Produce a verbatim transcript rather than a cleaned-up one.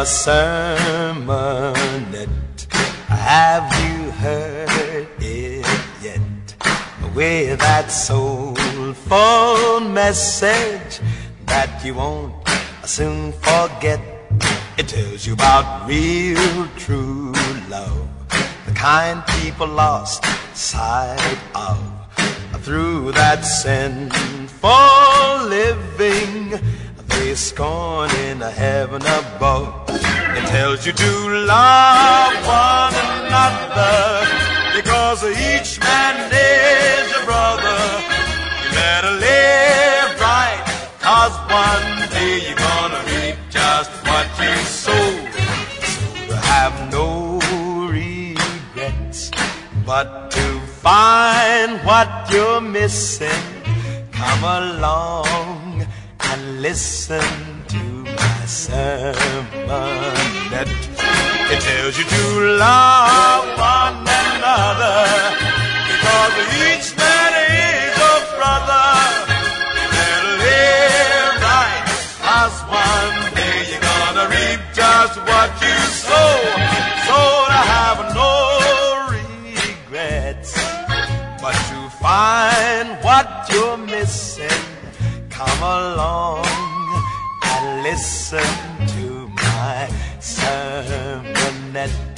a sermonette. Have you heard it yet? With that soulful message that you won't soon forget. It tells you about real true love, the kind people lost sight of through that sinful living they scorn in a heaven above. It tells you to love one another because each man is your brother. You better live right, cause one day you're gonna reap just what you sow. So to have no regrets, but to find what you're missing, come along and listen to my sermonette. It tells you to love one another because each man is a brother. You better live right, cause one day you're gonna reap just what you sow. So to have no regrets, but to find what you're missing, come along and listen to my sermonette.